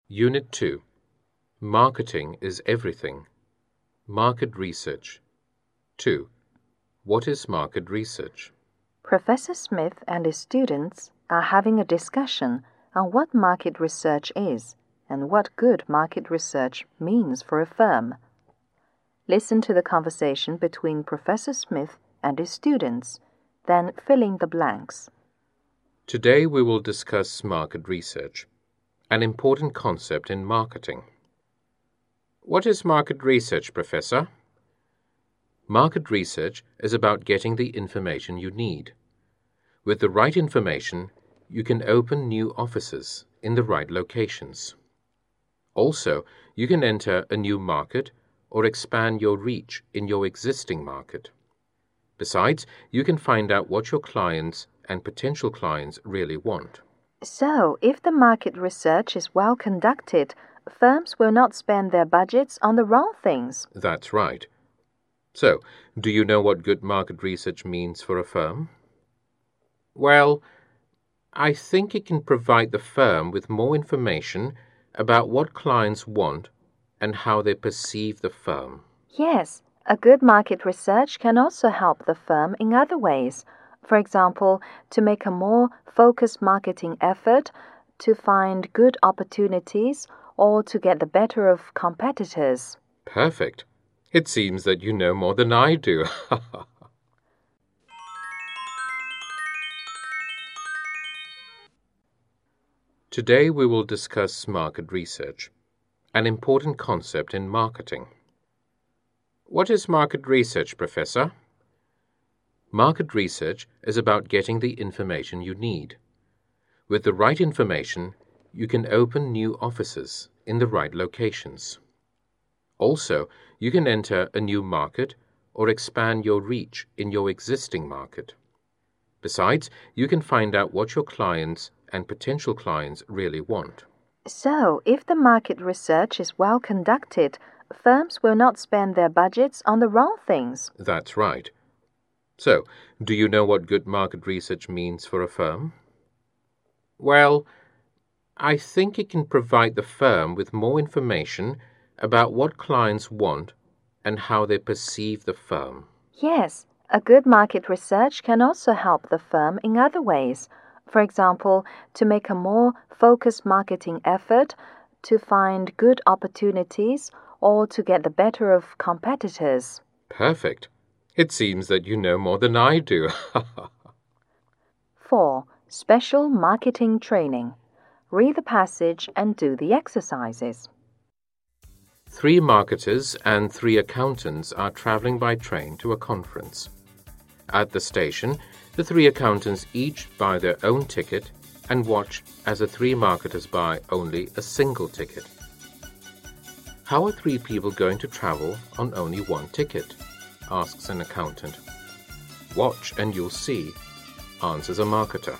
Unit 2. Marketing is everything. Market research. 2. What is market research? Professor Smith and his students are having a discussion on what market research is and what good market research means for a firm. Listen to the conversation between Professor Smith and his students, then fill in the blanks. Today we will discuss market research, an important concept in marketing. What is market research, Professor? Market research is about getting the information you need. With the right information, you can open new offices in the right locations. Also, you can enter a new market or expand your reach in your existing market. Besides, you can find out what your clients and potential clients really want. So, if the market research is well conducted, firms will not spend their budgets on the wrong things. That's right. So, do you know what good market research means for a firm? Well, I think it can provide the firm with more information about what clients want and how they perceive the firm. Yes, a good market research can also help the firm in other ways. For example, to make a more focused marketing effort, to find good opportunities, or to get the better of competitors. Perfect. It seems that you know more than I do. Today we will discuss market research, an important concept in marketing. What is market research, Professor? Market research is about getting the information you need. With the right information, you can open new offices in the right locations. Also, you can enter a new market or expand your reach in your existing market. Besides, you can find out what your clients and potential clients really want. So, if the market research is well conducted, firms will not spend their budgets on the wrong things. That's right. So, do you know what good market research means for a firm? Well, I think it can provide the firm with more information about what clients want and how they perceive the firm. Yes, a good market research can also help the firm in other ways. For example, to make a more focused marketing effort, to find good opportunities, or to get the better of competitors. Perfect. It seems that you know more than I do. 4. Special marketing training. Read the passage and do the exercises. 3 marketers and 3 accountants are traveling by train to a conference. At the station, the 3 accountants each buy their own ticket and watch as the 3 marketers buy only a single ticket. How are 3 people going to travel on only one ticket? Asks an accountant. Watch and you'll see, answers a marketer.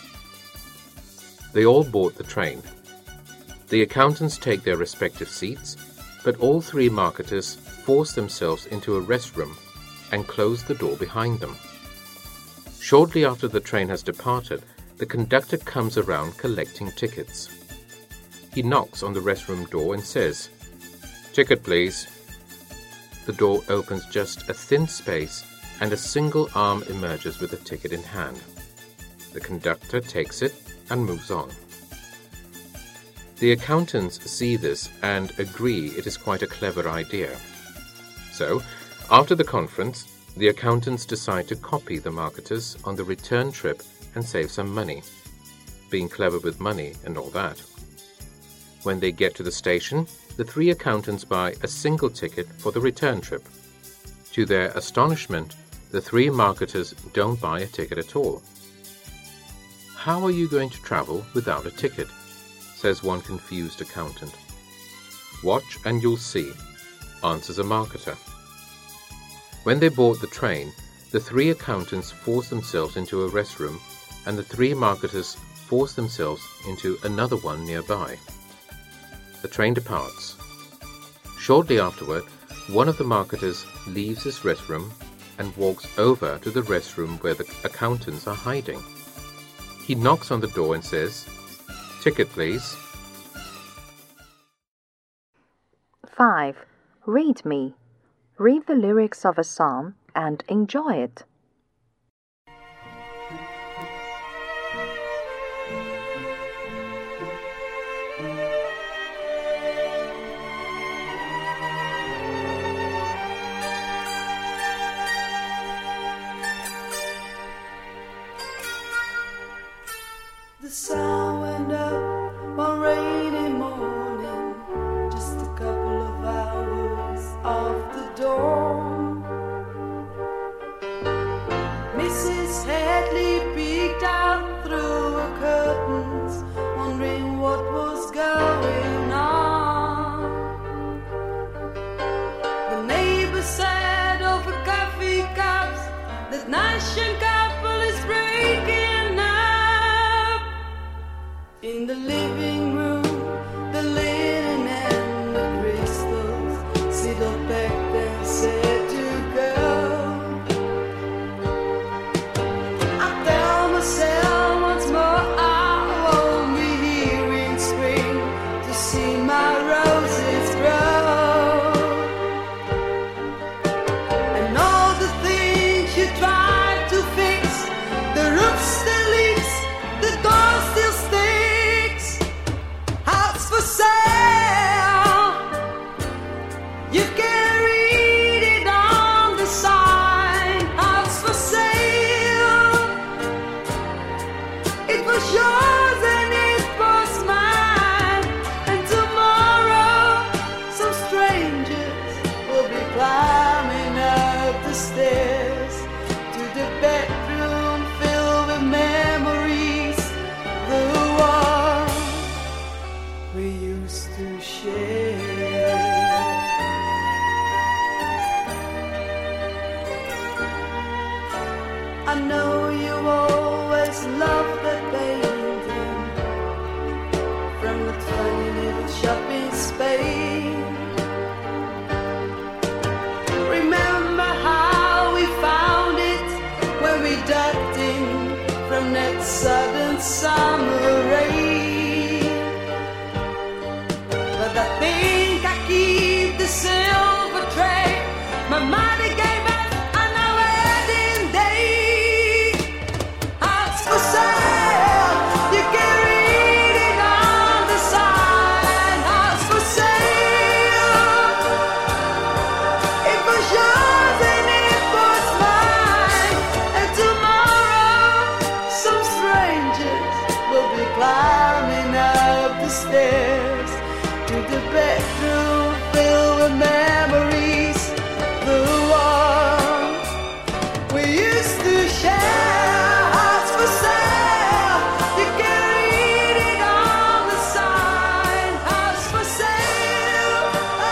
They all board the train. The accountants take their respective seats, but all 3 marketers force themselves into a restroom and close the door behind them. Shortly after the train has departed, the conductor comes around collecting tickets. He knocks on the restroom door and says, "Ticket, please." The door opens just a thin space and a single arm emerges with a ticket in hand. The conductor takes it and moves on. The accountants see this and agree it is quite a clever idea. So, after the conference, the accountants decide to copy the marketers on the return trip and save some money, being clever with money and all that. When they get to the station, the 3 accountants buy a single ticket for the return trip. To their astonishment, the 3 marketers don't buy a ticket at all. "How are you going to travel without a ticket?" says one confused accountant. "Watch and you'll see," answers a marketer. When they board the train, the 3 accountants force themselves into a restroom and the 3 marketers force themselves into another one nearby. The train departs. Shortly afterward, one of the marketers leaves his restroom and walks over to the restroom where the accountants are hiding. He knocks on the door and says, "Ticket, please." 5. Read me. Read the lyrics of a song and enjoy it. The sun went up one rainy morning, just a couple of hours off the dawn. Mrs. Hadley peeked out through her curtains, wondering what was going on. The neighbor said over coffee cups that nice young couple is breaking up. In the living room, the linen and the crystals sit up back and said to go. I tell myself once more I won't be here in spring to see my roses grow. And all the things you tried to fix, the roof still leaks, the door still sticks. House for sale, you can read it on the sign. House for sale, it was yours and it was mine. And tomorrow some strangers will be climbing up the stairs to the bedroom filled with memories, the one we used to share. I know you always loved that painting from that funny little shop in Spain. Remember how we found it when we ducked in from that sudden summer rain. But I think I keep the silver tray my mother gave us on our wedding day. House for sale, you can read it on the sign. House for sale, it was yours and it was mine. And tomorrow some strangers will be climbing up the stairs to the bedroom filled with memories, the one we used to share. House for sale, you can read it on the sign. House for sale,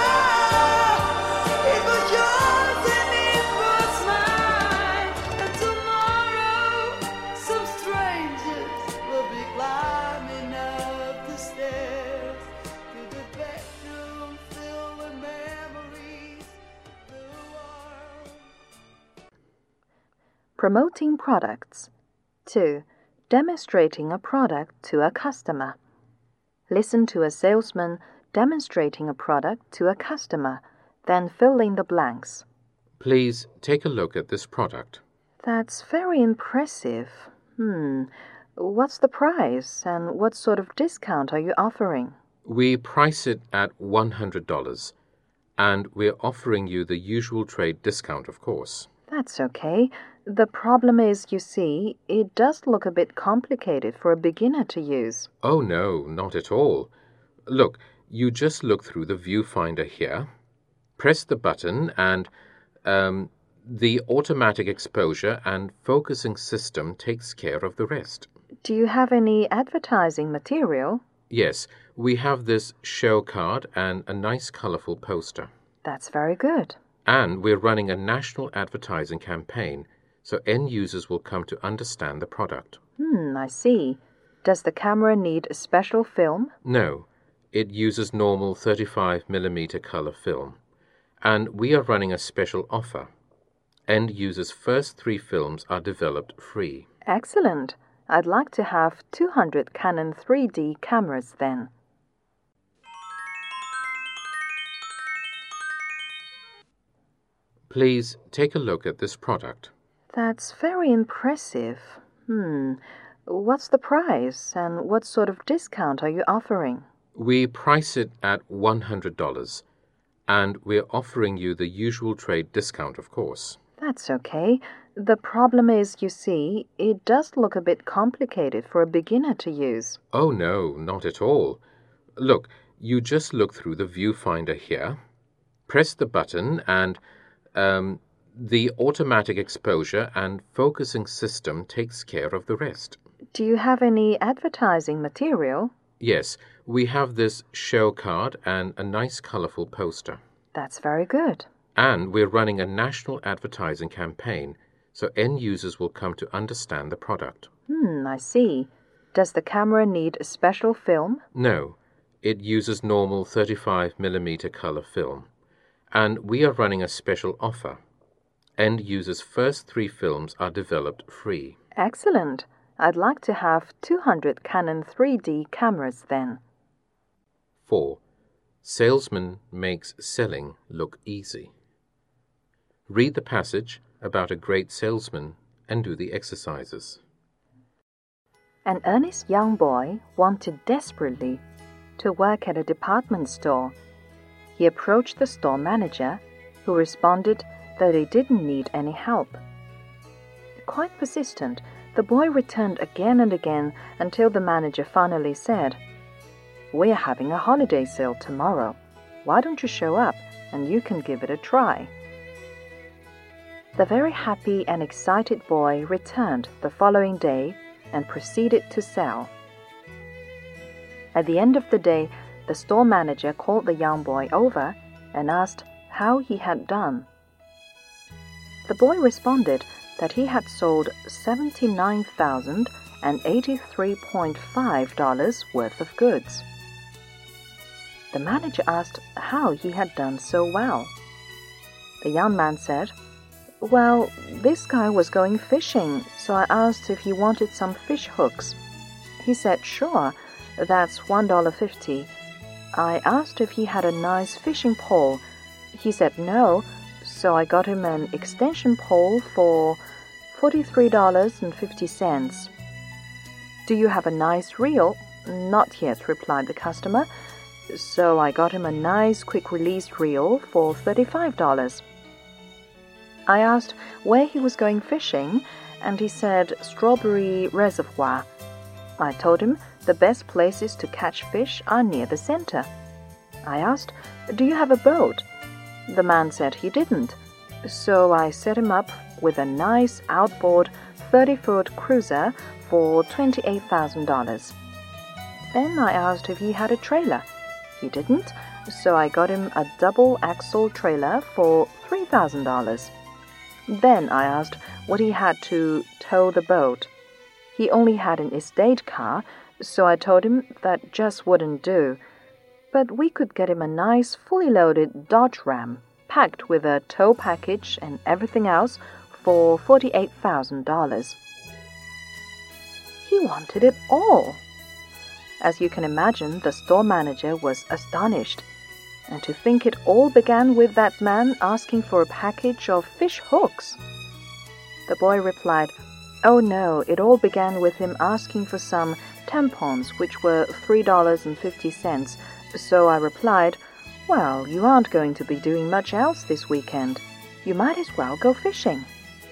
oh, it was yours and it was mine. And tomorrow some strangers will be climbing up the stairs to the bedroom filled with memories, the one. Promoting products. 2. Demonstrating a product to a customer. Listen to a salesman demonstrating a product to a customer, then fill in the blanks. Please take a look at this product. That's very impressive. What's the price and what sort of discount are you offering? We price it at $100, and we're offering you the usual trade discount, of course. That's okay. The problem is, you see, it does look a bit complicated for a beginner to use. Oh, no, not at all. Look, you just look through the viewfinder here, press the button, and the automatic exposure and focusing system takes care of the rest. Do you have any advertising material? Yes, we have this show card and a nice colorful poster. That's very good. And we're running a national advertising campaign, so end users will come to understand the product. I see. Does the camera need a special film? No, it uses normal 35mm color film. And we are running a special offer. End users' first 3 films are developed free. Excellent. I'd like to have 200 Canon 3D cameras then. Please take a look at this product. That's very impressive. What's the price and what sort of discount are you offering? We price it at $100, and we're offering you the usual trade discount, of course. That's okay. The problem is, you see, it does look a bit complicated for a beginner to use. Oh, no, not at all. Look, you just look through the viewfinder here, press the button, and the automatic exposure and focusing system takes care of the rest. Do you have any advertising material? Yes, we have this show card and a nice colorful poster. That's very good. And we're running a national advertising campaign, so end users will come to understand the product. I see. Does the camera need a special film? No, it uses normal 35mm color film. And we are running a special offer. End users' first 3 films are developed free. Excellent. I'd like to have 200 Canon 3D cameras then. 4. Salesman makes selling look easy. Read the passage about a great salesman and do the exercises. An earnest young boy wanted desperately to work at a department store. He approached the store manager, who responded that he didn't need any help. Quite persistent, the boy returned again and again until the manager finally said, "We're having a holiday sale tomorrow. Why don't you show up and you can give it a try?" The very happy and excited boy returned the following day and proceeded to sell. At the end of the day, the store manager called the young boy over and asked how he had done. The boy responded that he had sold $79,083.5 worth of goods. The manager asked how he had done so well. The young man said, "Well, this guy was going fishing, so I asked if he wanted some fish hooks. He said, 'Sure, that's $1.50. I asked if he had a nice fishing pole. He said no, so I got him an extension pole for $43.50. Do you have a nice reel?' 'Not yet,' replied the customer. So I got him a nice quick-release reel for $35. I asked where he was going fishing, and he said Strawberry Reservoir. I told him the best places to catch fish are near the center. I asked, 'Do you have a boat?' The man said he didn't, so I set him up with a nice outboard 30-foot cruiser for $28,000. Then I asked if he had a trailer. He didn't, so I got him a double-axle trailer for $3,000. Then I asked what he had to tow the boat. He only had an estate car, so I told him that just wouldn't do. But we could get him a nice fully loaded Dodge Ram, packed with a tow package and everything else, for $48,000. He wanted it all. As you can imagine, the store manager was astonished. And to think it all began with that man asking for a package of fish hooks. The boy replied, "Oh no, it all began with him asking for some tampons, which were $3.50. So I replied, 'Well, you aren't going to be doing much else this weekend. You might as well go fishing.'"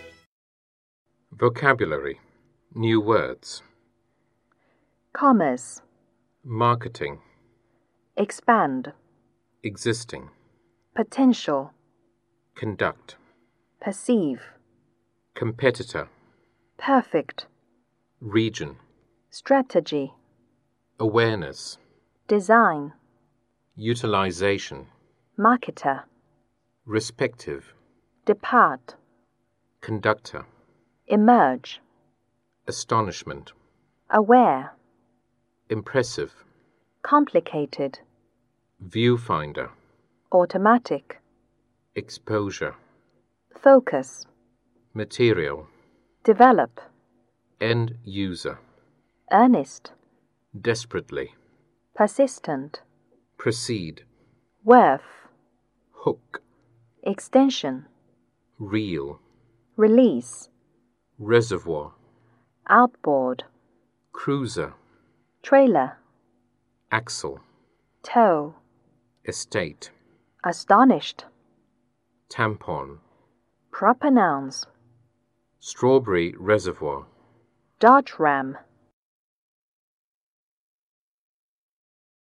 Vocabulary. New words. Commerce. Marketing. Expand. Existing. Potential. Conduct. Perceive. Competitor. Perfect. Region. Strategy. Awareness. Design. Utilization. Marketer. Respective. Depart. Conductor. Emerge. Astonishment. Aware. Impressive. Complicated. Viewfinder. Automatic. Exposure. Focus. Material. Develop. End user. Earnest. Desperately. Persistent. Proceed. Worth. Hook. Extension. reel, release, reservoir, outboard, cruiser, trailer, axle, tow, estate, astonished, tampon, proper nouns, strawberry reservoir, dodge ram.